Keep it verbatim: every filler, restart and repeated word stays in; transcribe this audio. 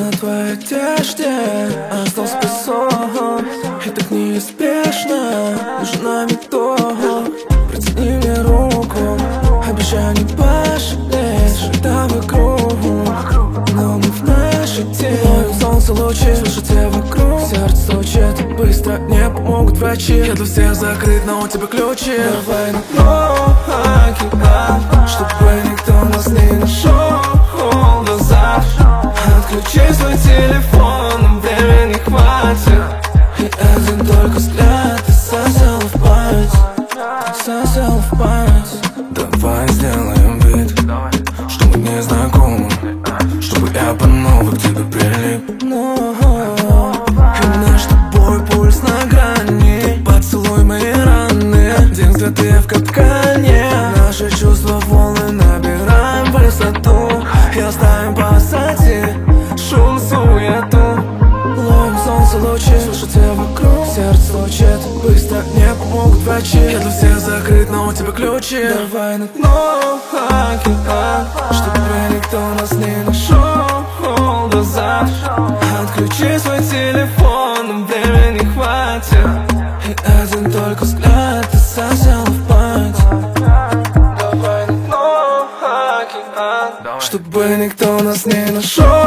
на твоей одежде остался песок, и так неизбежно нужна метод. Протяни мне руку, обещай не пожалеть. Жита вокруг, но мы в нашей тени. Ловим солнце лучи, слышите вокруг. Сердце стучит быстро, не помогут врачи. Я для всех закрыт, но у тебя ключи. Давай на дно океан, чтобы никто нас не нашел до завтра. Отключи свой телефон, нам времени хватит. И один только взгляд ты сосел в память, сосел в память. Давай сделаем вид, что мы не знакомы, чтобы я по новой к тебе прилип. Но и наш с тобой пульс на грани. Поцелуй мои раны, день взгляд и в капкане. Наши чувства волны набираем высоту и оставим позади шум, суету. Ловим солнце лучи, слышите вокруг. Сердце стучит быстро, не помогут врачи. Я для всех закрыт, но у тебя ключи. Давай на дно океан, чтобы никто нас не нашел до завтра. Отключи свой телефон, нам времени хватит. И один только взгляд ты сосел в память. Давай на дно океан, чтобы никто нас не нашел